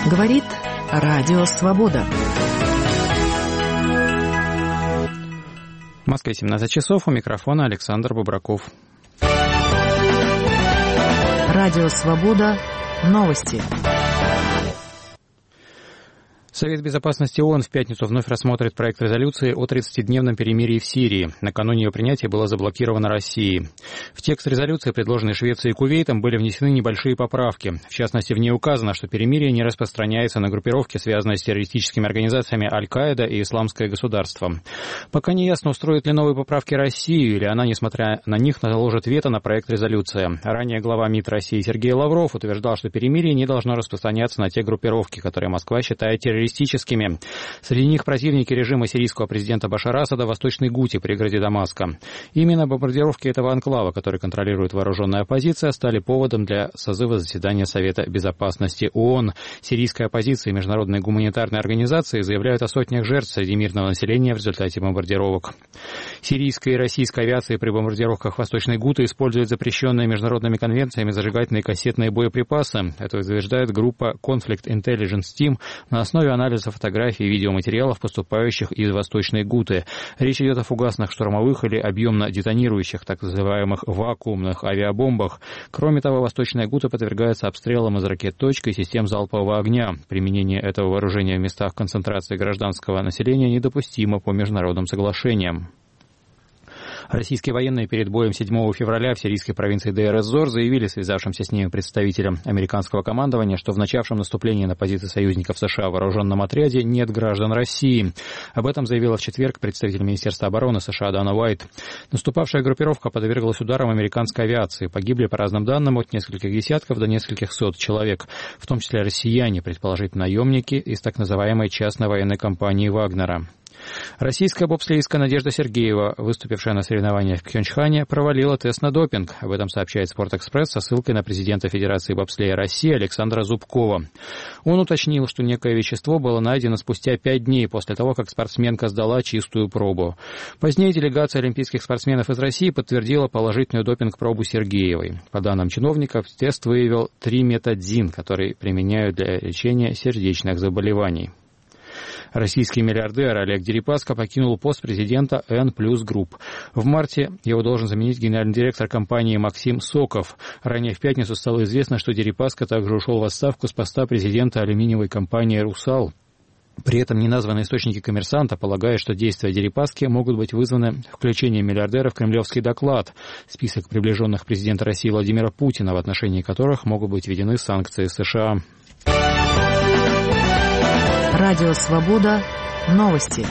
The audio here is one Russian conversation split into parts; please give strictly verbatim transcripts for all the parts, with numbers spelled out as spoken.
Говорит Радио Свобода. В Москве семнадцать часов, у микрофона Александр Бубраков. Радио Свобода. Новости. Совет безопасности ООН в пятницу вновь рассмотрит проект резолюции о тридцатидневном перемирии в Сирии. Накануне ее принятия было заблокировано Россией. В текст резолюции, предложенной Швецией и Кувейтом, были внесены небольшие поправки. В частности, в ней указано, что перемирие не распространяется на группировки, связанные с террористическими организациями Аль-Каида и Исламское государство. Пока не ясно, устроит ли новые поправки Россию, или она, несмотря на них, наложит вето на проект резолюции. Ранее глава МИД России Сергей Лавров утверждал, что перемирие не должно распространяться на те группировки, которые Москва считает террористическими. Среди них противники режима сирийского президента Башара Асада в Восточной Гуте, пригороде Дамаска. Именно бомбардировки этого анклава, который контролирует вооруженная оппозиция, стали поводом для созыва заседания Совета безопасности ООН. Сирийская оппозиция и международные гуманитарные организации заявляют о сотнях жертв среди мирного населения в результате бомбардировок. Сирийская и российская авиации при бомбардировках Восточной Гуты используют запрещенные международными конвенциями зажигательные кассетные боеприпасы. Это утверждает группа Conflict Intelligence Team на основе анализа фотографий и видеоматериалов, поступающих из Восточной Гуты. Речь идет о фугасных штурмовых или объемно детонирующих, так называемых вакуумных авиабомбах. Кроме того, Восточная Гута подвергается обстрелам из ракет «Точка» и систем залпового огня. Применение этого вооружения в местах концентрации гражданского населения недопустимо по международным соглашениям. Российские военные перед боем седьмого февраля в сирийской провинции Дейр-эз-Зор заявили связавшимся с ними представителям американского командования, что в начавшем наступлении на позиции союзников США в вооруженном отряде нет граждан России. Об этом заявила в четверг представитель Министерства обороны США Дана Уайт. Наступавшая группировка подверглась ударам американской авиации. Погибли, по разным данным, от нескольких десятков до нескольких сот человек, в том числе россияне, предположительно наемники из так называемой частной военной компании «Вагнера». Российская бобслеистка Надежда Сергеева, выступившая на соревнованиях в Пхенчхане, провалила тест на допинг. Об этом сообщает «Спортэкспресс» со ссылкой на президента Федерации бобслея России Александра Зубкова. Он уточнил, что некое вещество было найдено спустя пять дней после того, как спортсменка сдала чистую пробу. Позднее делегация олимпийских спортсменов из России подтвердила положительную допинг-пробу Сергеевой. По данным чиновников, тест выявил триметадзин, который применяют для лечения сердечных заболеваний. Российский миллиардер Олег Дерипаска покинул пост президента Н плюс Групп. В марте его должен заменить генеральный директор компании Максим Соков. Ранее в пятницу стало известно, что Дерипаска также ушел в отставку с поста президента алюминиевой компании «Русал». При этом неназванные источники «Коммерсанта» полагают, что действия Дерипаски могут быть вызваны включением миллиардера в кремлевский доклад, список приближенных президента России Владимира Путина, в отношении которых могут быть введены санкции США. Радио Свобода. Новости.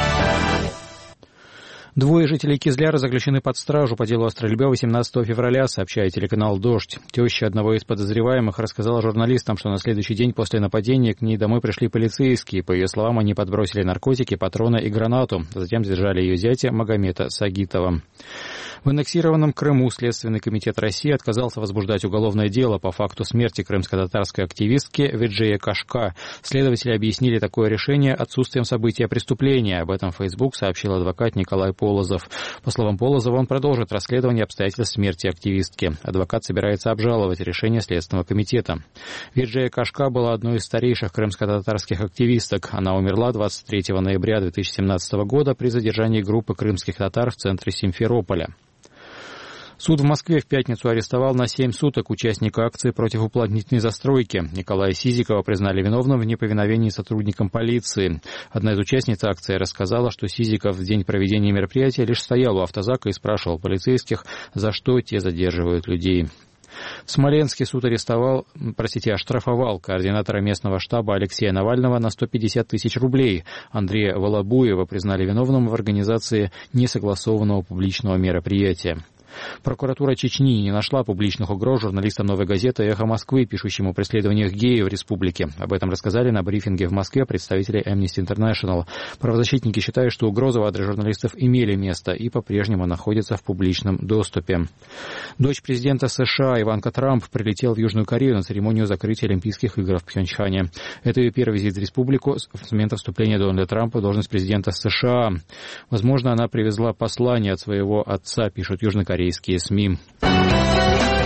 Двое жителей Кизляра заключены под стражу по делу о стрельбе восемнадцатого февраля, сообщает телеканал «Дождь». Теща одного из подозреваемых рассказала журналистам, что на следующий день после нападения к ней домой пришли полицейские. По ее словам, они подбросили наркотики, патроны и гранату. Затем задержали ее зятя Магомета Сагитова. В аннексированном Крыму Следственный комитет России отказался возбуждать уголовное дело по факту смерти крымско-татарской активистки Виджея Кашка. Следователи объяснили такое решение отсутствием события преступления. Об этом в Facebook сообщил адвокат Николай Полозов. По словам Полозова, он продолжит расследование обстоятельств смерти активистки. Адвокат собирается обжаловать решение Следственного комитета. Виджея Кашка была одной из старейших крымско-татарских активисток. Она умерла двадцать третьего ноября две тысячи семнадцатого года при задержании группы крымских татар в центре Симферополя. Суд в Москве в пятницу арестовал на семь суток участника акции против уплотнительной застройки. Николая Сизикова признали виновным в неповиновении сотрудникам полиции. Одна из участниц акции рассказала, что Сизиков в день проведения мероприятия лишь стоял у автозака и спрашивал полицейских, за что те задерживают людей. В Смоленске суд арестовал, простите, оштрафовал координатора местного штаба Алексея Навального на сто пятьдесят тысяч рублей. Андрея Волобуева признали виновным в организации несогласованного публичного мероприятия. Прокуратура Чечни не нашла публичных угроз журналистам «Новой газеты» «Эхо Москвы», пишущим о преследованиях геев в республике. Об этом рассказали на брифинге в Москве представители Amnesty International. Правозащитники считают, что угрозы в адрес журналистов имели место и по-прежнему находятся в публичном доступе. Дочь президента США Иванка Трамп прилетела в Южную Корею на церемонию закрытия Олимпийских игр в Пхенчхане. Это ее первый визит в республику с момента вступления Дональда Трампа в должность президента США. Возможно, она привезла послание от своего отца, пишут южнокорейские СМИ.